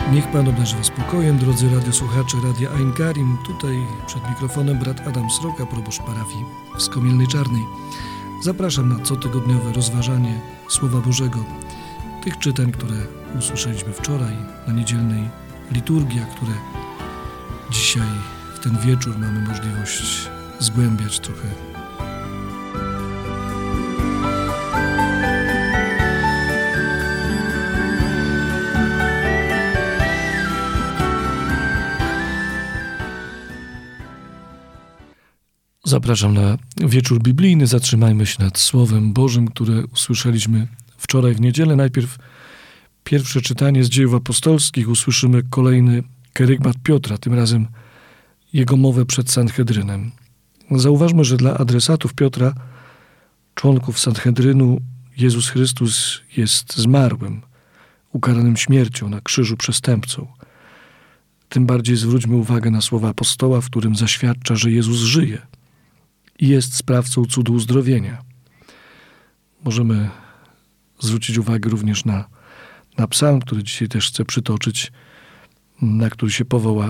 Niech Pan obdarzy Was spokojem, drodzy radiosłuchacze Radia Ein Karim. Tutaj przed mikrofonem brat Adam Sroka, proboszcz parafii w Skomielnej Czarnej. Zapraszam na cotygodniowe rozważanie Słowa Bożego, tych czytań, które usłyszeliśmy wczoraj na niedzielnej liturgii, a które dzisiaj w ten wieczór mamy możliwość zgłębiać trochę. Zapraszam na wieczór biblijny. Zatrzymajmy się nad Słowem Bożym, które usłyszeliśmy wczoraj w niedzielę. Najpierw pierwsze czytanie z Dziejów Apostolskich. Usłyszymy kolejny kerygmat Piotra, tym razem jego mowę przed Sanhedrynem. Zauważmy, że dla adresatów Piotra, członków Sanhedrynu, Jezus Chrystus jest zmarłym, ukaranym śmiercią na krzyżu przestępcą. Tym bardziej zwróćmy uwagę na słowa apostoła, w którym zaświadcza, że Jezus żyje i jest sprawcą cudu uzdrowienia. Możemy zwrócić uwagę również na psalm, który dzisiaj też chcę przytoczyć, na który się powoła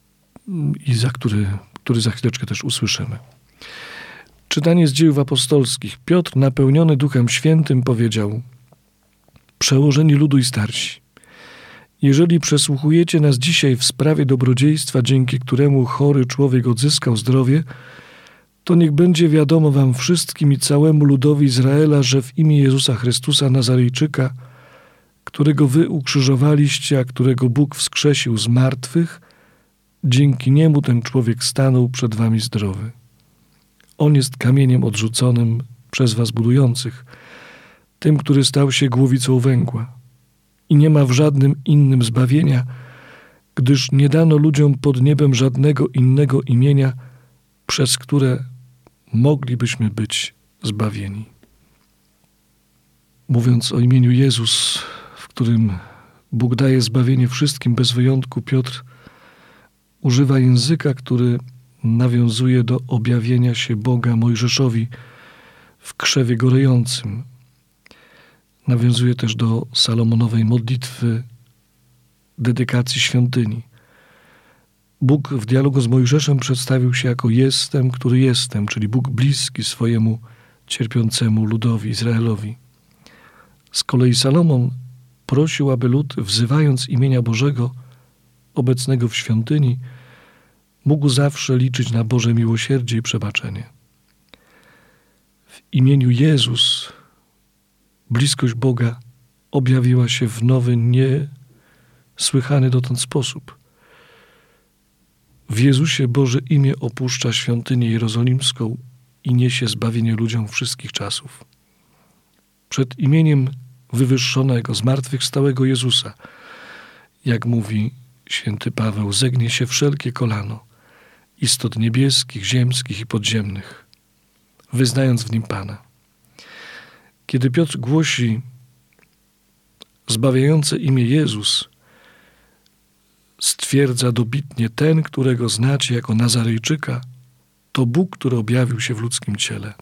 i który za chwileczkę też usłyszymy. Czytanie z Dziejów Apostolskich. Piotr, napełniony Duchem Świętym, powiedział: Przełożeni ludu i starsi, jeżeli przesłuchujecie nas dzisiaj w sprawie dobrodziejstwa, dzięki któremu chory człowiek odzyskał zdrowie, to niech będzie wiadomo wam wszystkim i całemu ludowi Izraela, że w imię Jezusa Chrystusa Nazarejczyka, którego wy ukrzyżowaliście, a którego Bóg wskrzesił z martwych, dzięki niemu ten człowiek stanął przed wami zdrowy. On jest kamieniem odrzuconym przez was budujących, tym, który stał się głowicą węgła. I nie ma w żadnym innym zbawienia, gdyż nie dano ludziom pod niebem żadnego innego imienia, przez które moglibyśmy być zbawieni. Mówiąc o imieniu Jezus, w którym Bóg daje zbawienie wszystkim bez wyjątku, Piotr używa języka, który nawiązuje do objawienia się Boga Mojżeszowi w krzewie gorejącym. Nawiązuje też do Salomonowej modlitwy dedykacji świątyni. Bóg w dialogu z Mojżeszem przedstawił się jako jestem, który jestem, czyli Bóg bliski swojemu cierpiącemu ludowi, Izraelowi. Z kolei Salomon prosił, aby lud, wzywając imienia Bożego, obecnego w świątyni, mógł zawsze liczyć na Boże miłosierdzie i przebaczenie. W imieniu Jezus bliskość Boga objawiła się w nowy, niesłychany dotąd sposób. W Jezusie Boże imię opuszcza świątynię jerozolimską i niesie zbawienie ludziom wszystkich czasów. Przed imieniem wywyższonego, zmartwychwstałego Jezusa, jak mówi święty Paweł, zegnie się wszelkie kolano, istot niebieskich, ziemskich i podziemnych, wyznając w nim Pana. Kiedy Piotr głosi zbawiające imię Jezus, stwierdza dobitnie: ten, którego znacie jako Nazarejczyka, to Bóg, który objawił się w ludzkim ciele.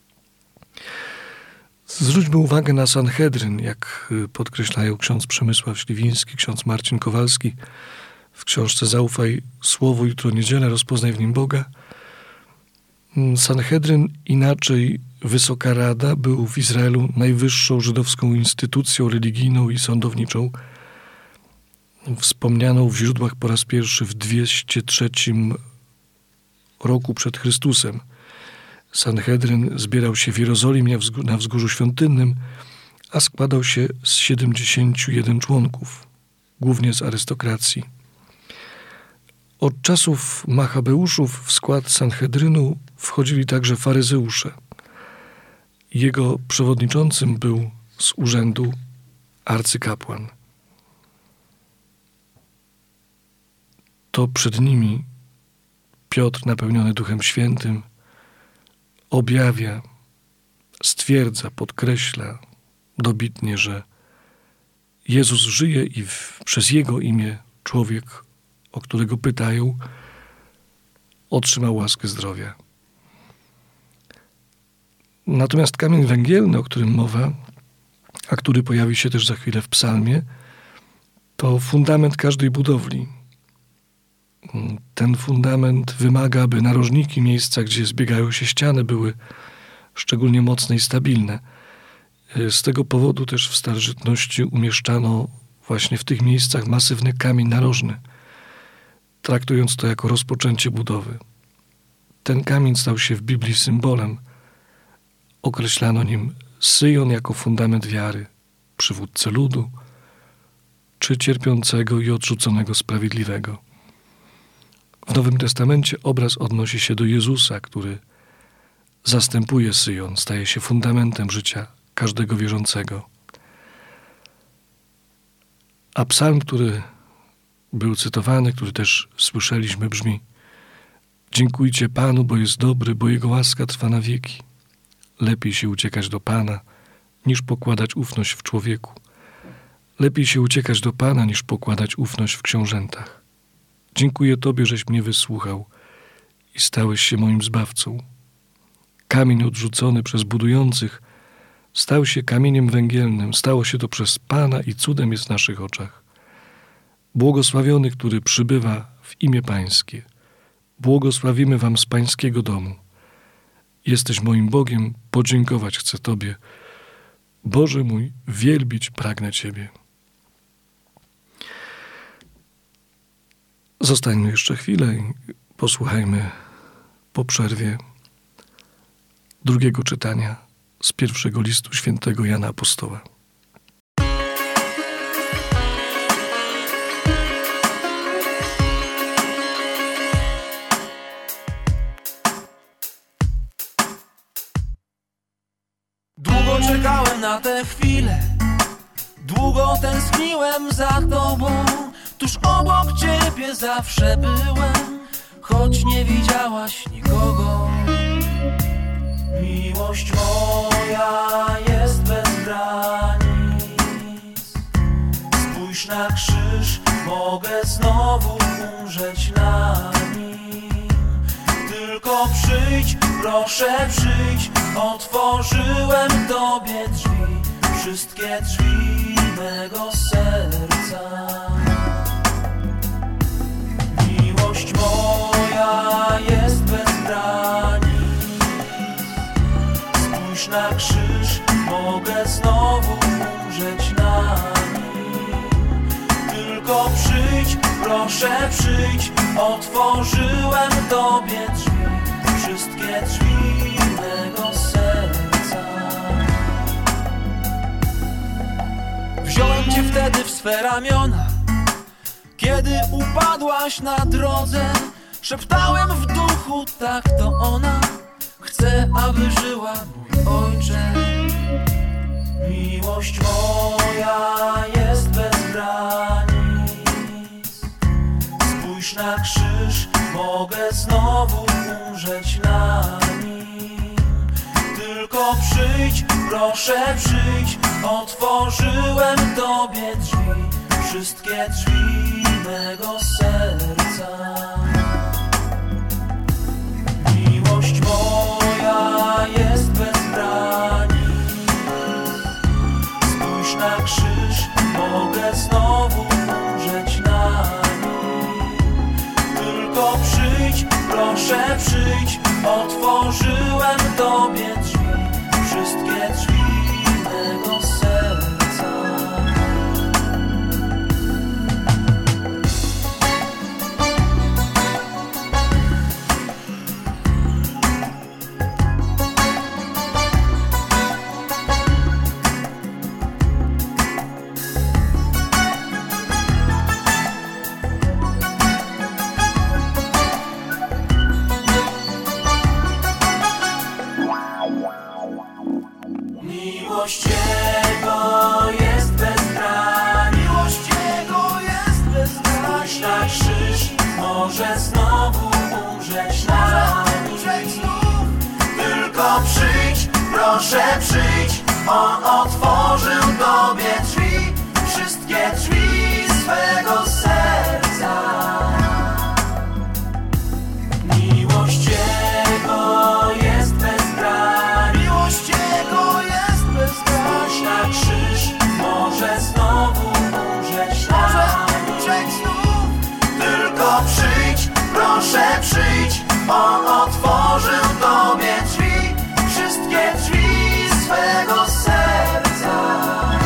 Zwróćmy uwagę na Sanhedryn, jak podkreślają ksiądz Przemysław Śliwiński, ksiądz Marcin Kowalski w książce Zaufaj Słowu, jutro niedziela, rozpoznaj w nim Boga. Sanhedryn, inaczej Wysoka Rada, był w Izraelu najwyższą żydowską instytucją religijną i sądowniczą, wspomnianą w źródłach po raz pierwszy w 203 roku przed Chrystusem. Sanhedryn zbierał się w Jerozolimie na wzgórzu świątynnym, a składał się z 71 członków, głównie z arystokracji. Od czasów Machabeuszów w skład Sanhedrynu wchodzili także faryzeusze. Jego przewodniczącym był z urzędu arcykapłan. To przed nimi Piotr, napełniony Duchem Świętym, objawia, stwierdza, podkreśla dobitnie, że Jezus żyje i przez Jego imię człowiek, o którego pytają, otrzymał łaskę zdrowia. Natomiast kamień węgielny, o którym mowa, a który pojawi się też za chwilę w psalmie, To fundament każdej budowli. Ten fundament wymaga, by narożniki, miejsca, gdzie zbiegają się ściany, były szczególnie mocne i stabilne. Z tego powodu też w starożytności umieszczano właśnie w tych miejscach masywny kamień narożny, traktując to jako rozpoczęcie budowy. Ten kamień stał się w Biblii symbolem. Określano nim Syjon jako fundament wiary, przywódcę ludu, czy cierpiącego i odrzuconego sprawiedliwego. W Nowym Testamencie obraz odnosi się do Jezusa, który zastępuje Syjon, staje się fundamentem życia każdego wierzącego. A psalm, który był cytowany, który też słyszeliśmy, brzmi: dziękujcie Panu, bo jest dobry, bo Jego łaska trwa na wieki. Lepiej się uciekać do Pana, niż pokładać ufność w człowieku. Lepiej się uciekać do Pana, niż pokładać ufność w książętach. Dziękuję Tobie, żeś mnie wysłuchał i stałeś się moim zbawcą. Kamień odrzucony przez budujących stał się kamieniem węgielnym. Stało się to przez Pana i cudem jest w naszych oczach. Błogosławiony, który przybywa w imię Pańskie. Błogosławimy Wam z Pańskiego domu. Jesteś moim Bogiem, podziękować chcę Tobie. Boże mój, wielbić pragnę Ciebie. Zostańmy jeszcze chwilę i posłuchajmy po przerwie drugiego czytania z pierwszego listu świętego Jana Apostoła. Długo czekałem na tę chwilę, długo tęskniłem za Tobą. Tuż obok Ciebie zawsze byłem, choć nie widziałaś nikogo. Miłość moja jest bez granic. Spójrz na krzyż, mogę znowu umrzeć na nim. Tylko przyjdź, proszę przyjdź, otworzyłem Tobie drzwi, wszystkie drzwi mego serca. Miłość moja jest bez granic. Spójrz na krzyż, mogę znowu umrzeć na nim. Tylko przyjdź, proszę przyjdź, otworzyłem Tobie drzwi, wszystkie drzwi mego serca. Wziąłem Cię wtedy w swe ramiona, kiedy upadłaś na drodze. Szeptałem w duchu, tak to ona, chcę, aby żyła, mój Ojcze. Miłość moja jest bez granic. Spójrz na krzyż, mogę znowu umrzeć na nim. Tylko przyjdź, proszę przyjdź, otworzyłem Tobie drzwi, wszystkie drzwi mego serca. Miłość moja jest bez granic. Spójrz na krzyż, mogę znowu umrzeć na nim. Tylko przyjdź, proszę przyjdź, otworzyłem Tobie drzwi, wszystkie drzwi mego serca. Miłość Jego jest bez granic. Miłość Jego jest bez granic. Spójrz na krzyż, może znowu umrzeć na nim. Tylko przyjdź, proszę przyjdź, On otworzył Tobie drzwi, wszystkie drzwi swego serca. Miłość Jego jest bez granic. Miłość Jego jest bez granic. Spójrz na krzyż, może znowu umrzeć na nim. Proszę przyjdź, On otworzył Tobie drzwi, wszystkie drzwi swego serca.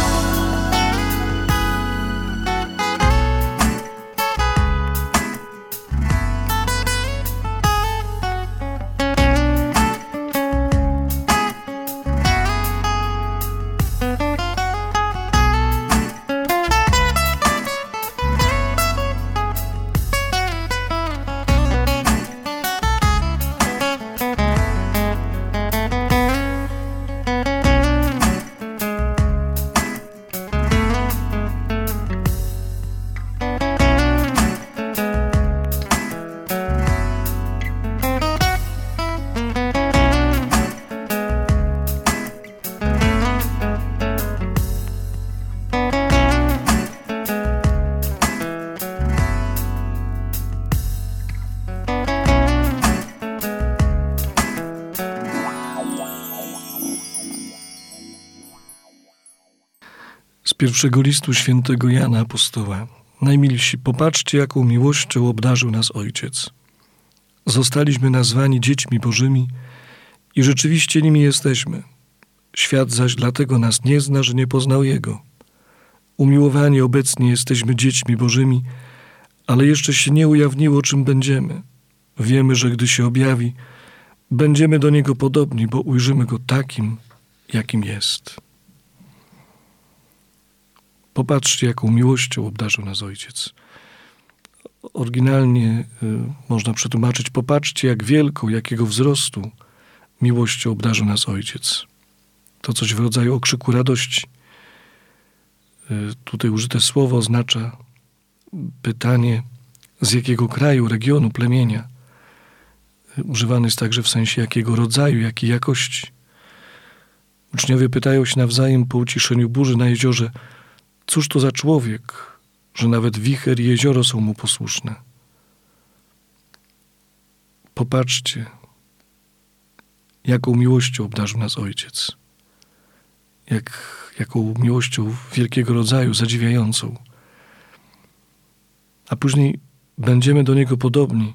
Z pierwszego listu świętego Jana Apostoła. Najmilsi, popatrzcie, jaką miłością obdarzył nas Ojciec. Zostaliśmy nazwani dziećmi Bożymi i rzeczywiście nimi jesteśmy. Świat zaś dlatego nas nie zna, że nie poznał Jego. Umiłowani obecnie jesteśmy dziećmi Bożymi, ale jeszcze się nie ujawniło, czym będziemy. Wiemy, że gdy się objawi, będziemy do Niego podobni, bo ujrzymy Go takim, jakim jest. Popatrzcie, jaką miłością obdarzył nas Ojciec. Oryginalnie można przetłumaczyć: popatrzcie, jak wielką, jakiego wzrostu miłością obdarzył nas Ojciec. To coś w rodzaju okrzyku radości. Tutaj użyte słowo oznacza pytanie, z jakiego kraju, regionu, plemienia. Używany jest także w sensie jakiego rodzaju, jakiej jakości. Uczniowie pytają się nawzajem po uciszeniu burzy na jeziorze: cóż to za człowiek, że nawet wicher i jezioro są mu posłuszne? Popatrzcie, jaką miłością obdarzył nas Ojciec. Jaką miłością wielkiego rodzaju, zadziwiającą. A później będziemy do Niego podobni.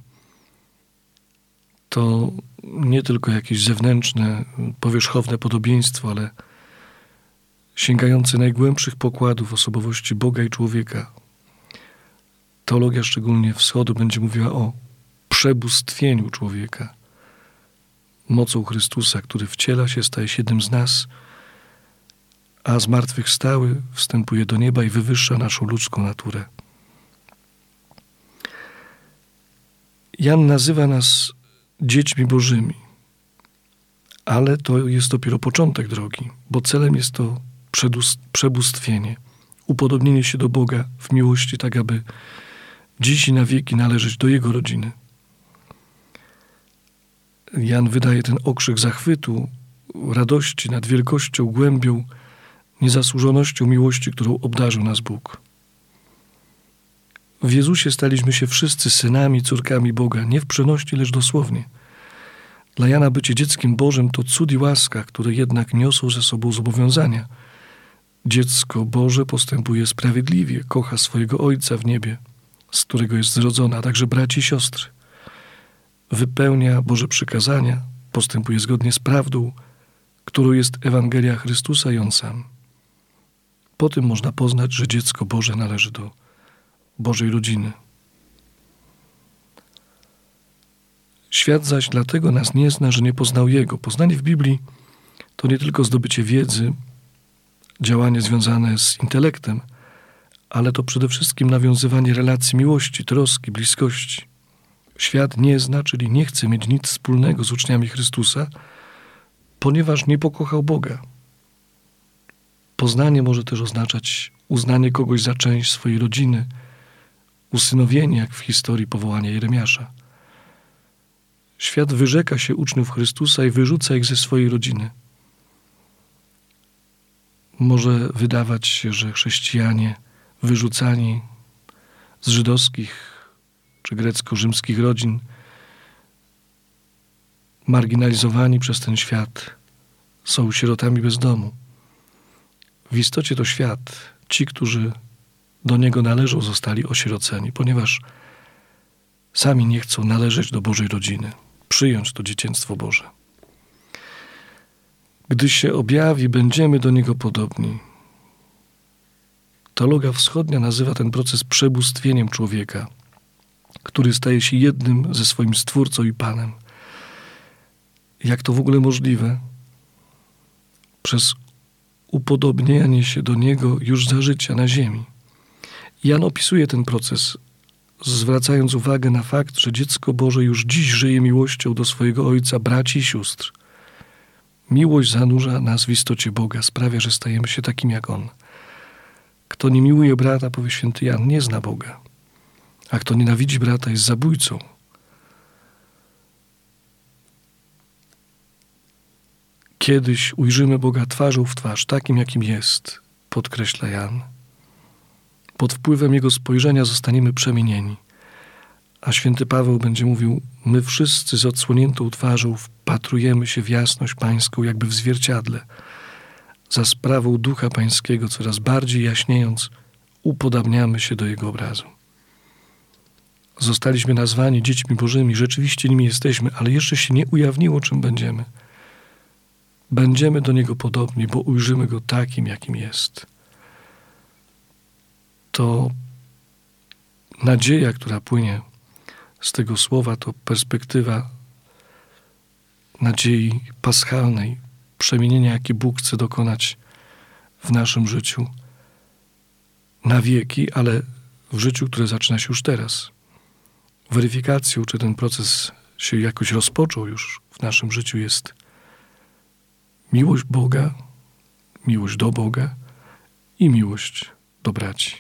To nie tylko jakieś zewnętrzne, powierzchowne podobieństwo, ale sięgające najgłębszych pokładów osobowości Boga i człowieka. Teologia, szczególnie wschodu, będzie mówiła o przebóstwieniu człowieka. Mocą Chrystusa, który wciela się, staje się jednym z nas, a zmartwychwstały wstępuje do nieba i wywyższa naszą ludzką naturę. Jan nazywa nas dziećmi Bożymi, ale to jest dopiero początek drogi, bo celem jest to przebóstwienie, upodobnienie się do Boga w miłości, tak aby dziś i na wieki należeć do Jego rodziny. Jan wydaje ten okrzyk zachwytu, radości nad wielkością, głębią, niezasłużonością miłości, którą obdarzył nas Bóg. W Jezusie staliśmy się wszyscy synami, córkami Boga, nie w przenośni, lecz dosłownie. Dla Jana bycie dzieckiem Bożym to cud i łaska, które jednak niosą ze sobą zobowiązania. Dziecko Boże postępuje sprawiedliwie, kocha swojego Ojca w niebie, z którego jest zrodzone, a także braci i siostry. Wypełnia Boże przykazania, postępuje zgodnie z prawdą, którą jest Ewangelia Chrystusa i On sam. Po tym można poznać, że dziecko Boże należy do Bożej rodziny. Świat zaś dlatego nas nie zna, że nie poznał Jego. Poznanie w Biblii to nie tylko zdobycie wiedzy, działanie związane z intelektem, ale to przede wszystkim nawiązywanie relacji miłości, troski, bliskości. Świat nie zna, czyli nie chce mieć nic wspólnego z uczniami Chrystusa, ponieważ nie pokochał Boga. Poznanie może też oznaczać uznanie kogoś za część swojej rodziny, usynowienie, jak w historii powołania Jeremiasza. Świat wyrzeka się uczniów Chrystusa i wyrzuca ich ze swojej rodziny. Może wydawać się, że chrześcijanie wyrzucani z żydowskich czy grecko-rzymskich rodzin, marginalizowani przez ten świat, są sierotami bez domu. W istocie to świat, ci, którzy do niego należą, zostali osieroceni, ponieważ sami nie chcą należeć do Bożej rodziny, przyjąć to dzieciństwo Boże. Gdy się objawi, będziemy do Niego podobni. Teologia wschodnia nazywa ten proces przebóstwieniem człowieka, który staje się jednym ze swoim Stwórcą i Panem. Jak to w ogóle możliwe? Przez upodobnianie się do Niego już za życia na ziemi. Jan opisuje ten proces, zwracając uwagę na fakt, że dziecko Boże już dziś żyje miłością do swojego Ojca, braci i sióstr. Miłość zanurza nas w istocie Boga, sprawia, że stajemy się takim jak On. Kto nie miłuje brata, powie święty Jan, nie zna Boga. A kto nienawidzi brata, jest zabójcą. Kiedyś ujrzymy Boga twarzą w twarz, takim jakim jest, podkreśla Jan. Pod wpływem Jego spojrzenia zostaniemy przemienieni. A święty Paweł będzie mówił, my wszyscy z odsłoniętą twarzą wpatrujemy się w jasność Pańską, jakby w zwierciadle. Za sprawą Ducha Pańskiego, coraz bardziej jaśniejąc, upodabniamy się do Jego obrazu. Zostaliśmy nazwani dziećmi Bożymi, rzeczywiście nimi jesteśmy, ale jeszcze się nie ujawniło, czym będziemy. Będziemy do Niego podobni, bo ujrzymy Go takim, jakim jest. To nadzieja, która płynie z tego słowa, to perspektywa nadziei paschalnej, przemienienia, jakie Bóg chce dokonać w naszym życiu na wieki, ale w życiu, które zaczyna się już teraz. Weryfikacją, czy ten proces się jakoś rozpoczął już w naszym życiu, jest miłość Boga, miłość do Boga i miłość do braci.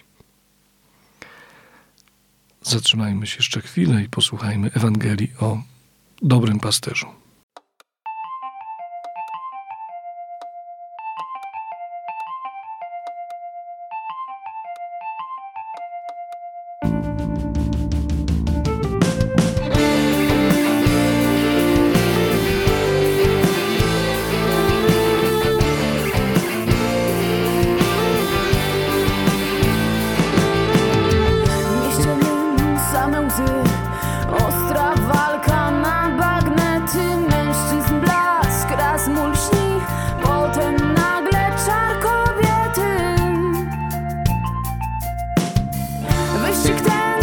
Zatrzymajmy się jeszcze chwilę i posłuchajmy Ewangelii o dobrym pasterzu. Ostra walka na bagnety, mężczyzn blask, raz mól śni, potem nagle czar kobiety. Wyścig ten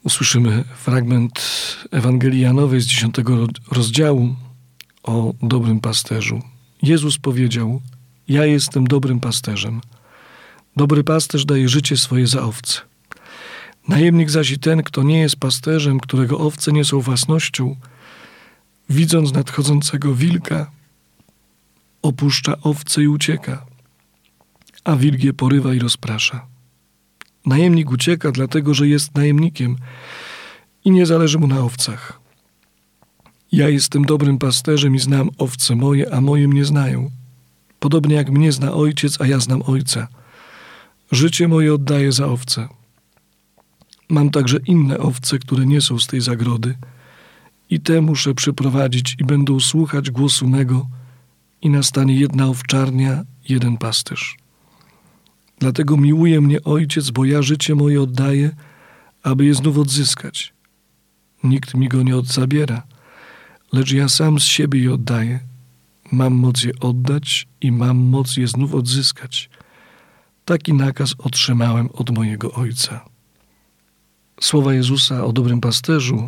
Usłyszymy fragment Ewangelii Janowej z 10 rozdziału o dobrym pasterzu. Jezus powiedział: ja jestem dobrym pasterzem. Dobry pasterz daje życie swoje za owce. Najemnik zaś i ten, kto nie jest pasterzem, którego owce nie są własnością, widząc nadchodzącego wilka, opuszcza owce i ucieka, a wilk je porywa i rozprasza. Najemnik ucieka, dlatego że jest najemnikiem i nie zależy mu na owcach. Ja jestem dobrym pasterzem i znam owce moje, a moje mnie znają. Podobnie jak mnie zna Ojciec, a ja znam Ojca. Życie moje oddaję za owce. Mam także inne owce, które nie są z tej zagrody, i te muszę przyprowadzić i będą słuchać głosu mego, i nastanie jedna owczarnia, jeden pasterz. Dlatego miłuje mnie Ojciec, bo ja życie moje oddaję, aby je znów odzyskać. Nikt mi go nie zabiera, lecz ja sam z siebie je oddaję. Mam moc je oddać i mam moc je znów odzyskać. Taki nakaz otrzymałem od mojego Ojca. Słowa Jezusa o dobrym pasterzu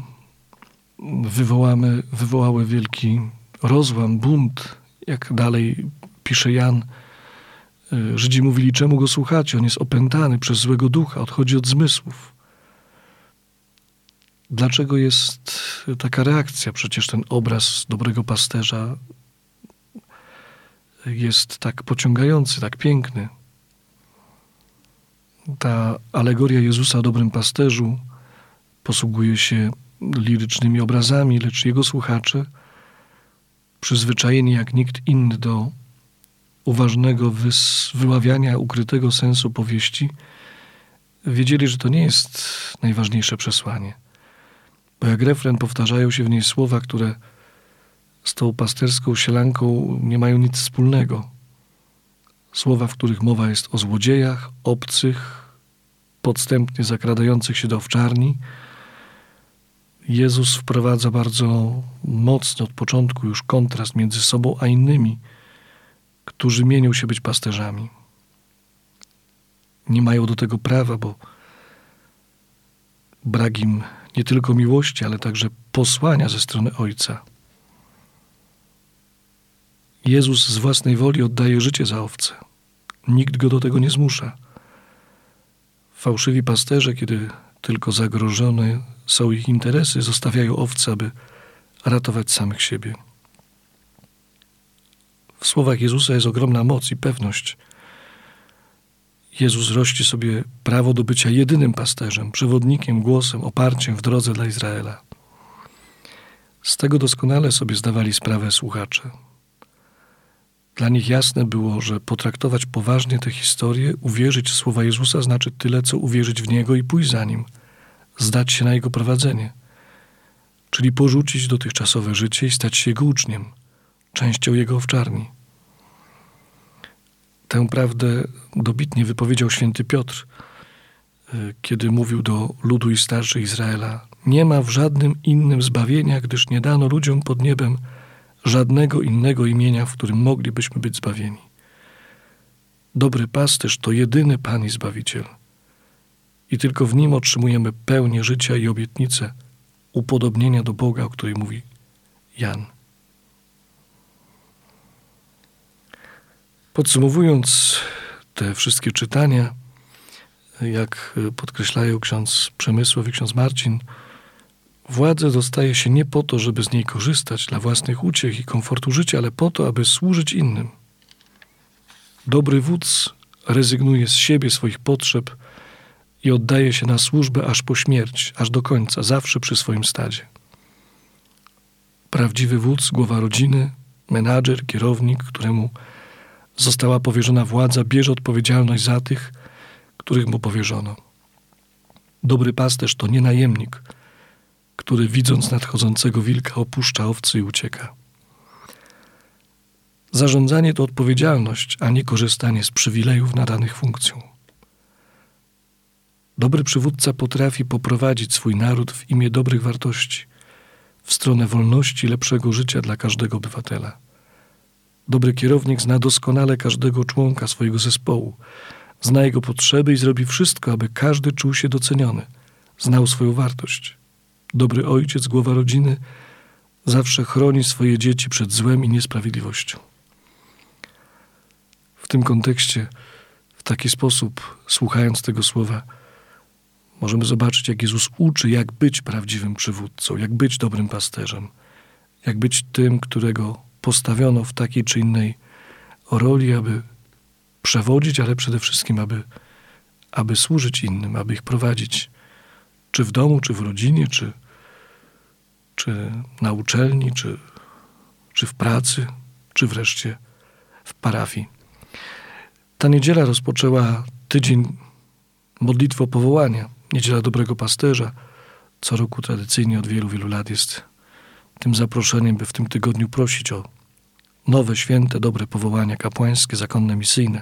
wywołały wielki rozłam, bunt. Jak dalej pisze Jan, Żydzi mówili: czemu go słuchacie? On jest opętany przez złego ducha, odchodzi od zmysłów. Dlaczego jest taka reakcja? Przecież ten obraz dobrego pasterza jest tak pociągający, tak piękny. Ta alegoria Jezusa o dobrym pasterzu posługuje się lirycznymi obrazami, lecz jego słuchacze, przyzwyczajeni jak nikt inny do uważnego wyławiania ukrytego sensu powieści, wiedzieli, że to nie jest najważniejsze przesłanie. Bo jak refren powtarzają się w niej słowa, które z tą pasterską sielanką nie mają nic wspólnego. Słowa, w których mowa jest o złodziejach, obcych, podstępnie zakradających się do owczarni. Jezus wprowadza bardzo mocno od początku już kontrast między sobą a innymi, którzy mienią się być pasterzami. Nie mają do tego prawa, bo brak im nie tylko miłości, ale także posłania ze strony Ojca. Jezus z własnej woli oddaje życie za owce. Nikt go do tego nie zmusza. Fałszywi pasterze, kiedy tylko zagrożone są ich interesy, zostawiają owce, aby ratować samych siebie. W słowach Jezusa jest ogromna moc i pewność. Jezus rości sobie prawo do bycia jedynym pasterzem, przewodnikiem, głosem, oparciem w drodze dla Izraela. Z tego doskonale sobie zdawali sprawę słuchacze. Dla nich jasne było, że potraktować poważnie tę historię, uwierzyć w słowa Jezusa znaczy tyle, co uwierzyć w Niego i pójść za Nim, zdać się na Jego prowadzenie, czyli porzucić dotychczasowe życie i stać się Jego uczniem, częścią Jego owczarni. Tę prawdę dobitnie wypowiedział święty Piotr, kiedy mówił do ludu i starszych Izraela: nie ma w żadnym innym zbawienia, gdyż nie dano ludziom pod niebem żadnego innego imienia, w którym moglibyśmy być zbawieni. Dobry pasterz to jedyny Pan i Zbawiciel. I tylko w Nim otrzymujemy pełnię życia i obietnicę upodobnienia do Boga, o której mówi Jan. Podsumowując te wszystkie czytania, jak podkreślają ksiądz Przemysław i ksiądz Marcin, władzę dostaje się nie po to, żeby z niej korzystać dla własnych uciech i komfortu życia, ale po to, aby służyć innym. Dobry wódz rezygnuje z siebie, swoich potrzeb i oddaje się na służbę aż po śmierć, aż do końca, zawsze przy swoim stadzie. Prawdziwy wódz, głowa rodziny, menadżer, kierownik, któremu została powierzona władza, bierze odpowiedzialność za tych, których mu powierzono. Dobry pasterz to nie najemnik, który widząc nadchodzącego wilka opuszcza owce i ucieka. Zarządzanie to odpowiedzialność, a nie korzystanie z przywilejów nadanych funkcją. Dobry przywódca potrafi poprowadzić swój naród w imię dobrych wartości, w stronę wolności i lepszego życia dla każdego obywatela. Dobry kierownik zna doskonale każdego członka swojego zespołu, zna jego potrzeby i zrobi wszystko, aby każdy czuł się doceniony, znał swoją wartość. Dobry ojciec, głowa rodziny, zawsze chroni swoje dzieci przed złem i niesprawiedliwością. W tym kontekście, w taki sposób, słuchając tego słowa, możemy zobaczyć, jak Jezus uczy, jak być prawdziwym przywódcą, jak być dobrym pasterzem, jak być tym, którego postawiono w takiej czy innej roli, aby przewodzić, ale przede wszystkim, aby służyć innym, aby ich prowadzić, czy w domu, czy w rodzinie, czy na uczelni, czy w pracy, czy wreszcie w parafii. Ta niedziela rozpoczęła tydzień modlitwy o powołania. Niedziela Dobrego Pasterza co roku tradycyjnie od wielu, wielu lat jest tym zaproszeniem, by w tym tygodniu prosić o nowe, święte, dobre powołania kapłańskie, zakonne, misyjne.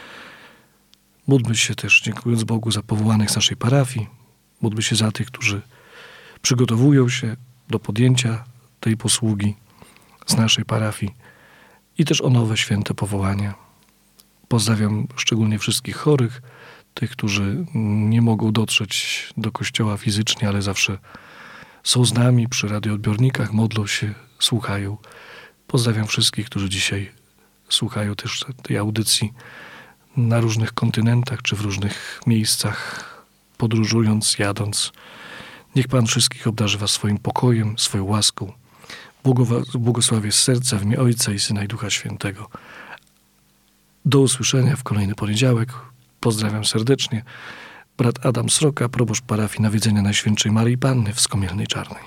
Módlmy się też, dziękując Bogu za powołanych z naszej parafii. Módlmy się za tych, którzy przygotowują się do podjęcia tej posługi z naszej parafii i też o nowe, święte powołania. Pozdrawiam szczególnie wszystkich chorych, tych, którzy nie mogą dotrzeć do kościoła fizycznie, ale zawsze są z nami przy radioodbiornikach, modlą się, słuchają. Pozdrawiam wszystkich, którzy dzisiaj słuchają też tej audycji na różnych kontynentach czy w różnych miejscach, podróżując, jadąc. Niech Pan wszystkich obdarzy was swoim pokojem, swoją łaską. Błogosławię z serca w imię Ojca i Syna i Ducha Świętego. Do usłyszenia w kolejny poniedziałek. Pozdrawiam serdecznie. Brat Adam Sroka, proboszcz parafii Nawiedzenia Najświętszej Maryi Panny w Skomielnej Czarnej.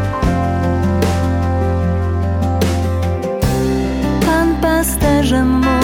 Pasterzem